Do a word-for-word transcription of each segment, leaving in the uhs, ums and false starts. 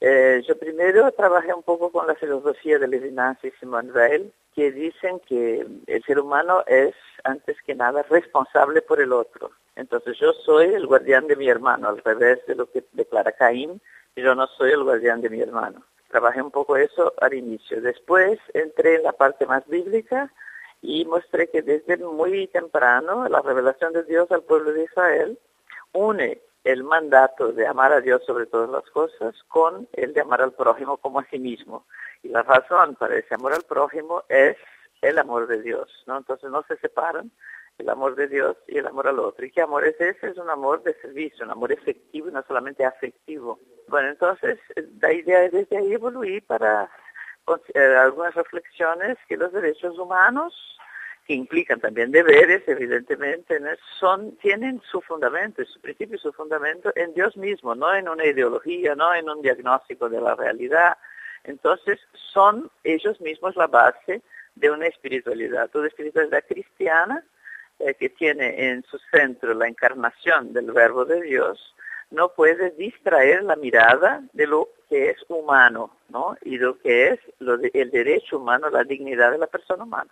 Eh, yo primero trabajé un poco con la filosofía de Levinas y Simone Weil, que dicen que el ser humano es, antes que nada, responsable por el otro. Entonces yo soy el guardián de mi hermano, al revés de lo que declara Caín, yo no soy el guardián de mi hermano. Trabajé un poco eso al inicio. Después entré en la parte más bíblica y mostré que desde muy temprano la revelación de Dios al pueblo de Israel une el mandato de amar a Dios sobre todas las cosas con el de amar al prójimo como a sí mismo. Y la razón para ese amor al prójimo es el amor de Dios, ¿no? Entonces no se separan el amor de Dios y el amor al otro. ¿Y qué amor es ese? Es un amor de servicio, un amor efectivo y no solamente afectivo. Bueno, entonces la idea es desde ahí evoluir para considerar algunas reflexiones que los derechos humanos, que implican también deberes, evidentemente, ¿no? son, tienen su fundamento, su principio y su fundamento en Dios mismo, no en una ideología, no en un diagnóstico de la realidad. Entonces, son ellos mismos la base de una espiritualidad, una espiritualidad cristiana eh, que tiene en su centro la encarnación del Verbo de Dios, no puede distraer la mirada de lo que es humano, ¿no? Y lo que es lo de, el derecho humano, la dignidad de la persona humana.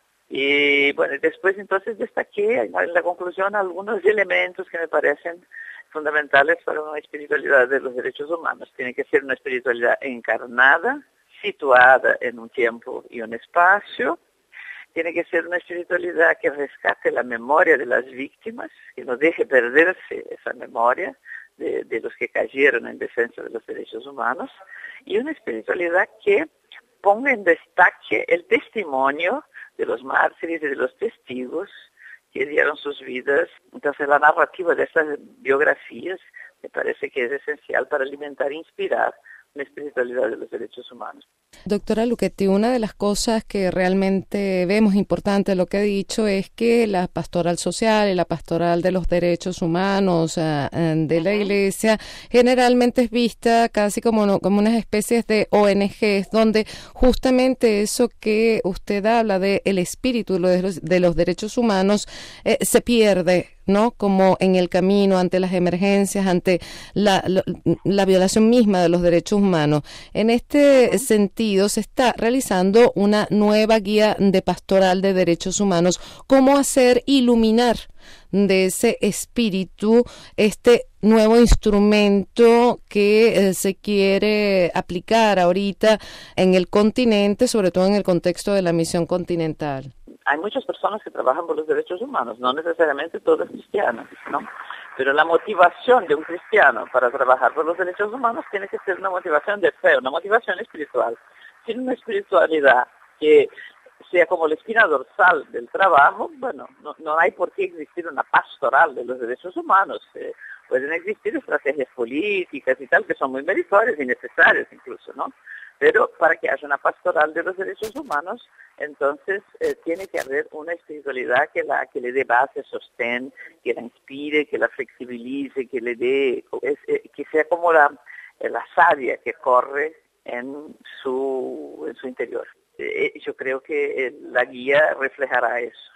Y bueno, después entonces destaqué en la conclusión algunos elementos que me parecen fundamentales para una espiritualidad de los derechos humanos. Tiene que ser una espiritualidad encarnada, situada en un tiempo y un espacio. Tiene que ser una espiritualidad que rescate la memoria de las víctimas, que no deje perderse esa memoria de, de los que cayeron en defensa de los derechos humanos. Y una espiritualidad que ponga en destaque el testimonio de los mártires y de los testigos que dieron sus vidas. Entonces la narrativa de estas biografías me parece que es esencial para alimentar e inspirar la espiritualidad de los derechos humanos. Doctora Luchetti, una de las cosas que realmente vemos importante de lo que ha dicho es que la pastoral social y la pastoral de los derechos humanos uh, de la Iglesia generalmente es vista casi como, no, como unas especies de O N Ges, donde justamente eso que usted habla de el espíritu de los, de los derechos humanos eh, se pierde, ¿no? Como en el camino ante las emergencias, ante la, la, la violación misma de los derechos humanos. En este uh-huh. sentido, se está realizando una nueva guía de pastoral de derechos humanos. ¿Cómo hacer iluminar de ese espíritu este nuevo instrumento que eh, se quiere aplicar ahorita en el continente, sobre todo en el contexto de la misión continental? Hay muchas personas que trabajan por los derechos humanos, no necesariamente todas cristianas, ¿no? Pero la motivación de un cristiano para trabajar por los derechos humanos tiene que ser una motivación de fe, una motivación espiritual. Sin una espiritualidad que sea como la espina dorsal del trabajo, bueno, no, no hay por qué existir una pastoral de los derechos humanos. Eh, pueden existir estrategias políticas y tal que son muy meritorias y necesarias incluso, ¿no? Pero para que haya una pastoral de los derechos humanos, entonces eh, tiene que haber una espiritualidad que la que le dé base, sostén, que la inspire, que la flexibilice, que le dé, es, eh, que sea como la, eh, la savia que corre en su, en su interior. Eh, yo creo que eh, la guía reflejará eso.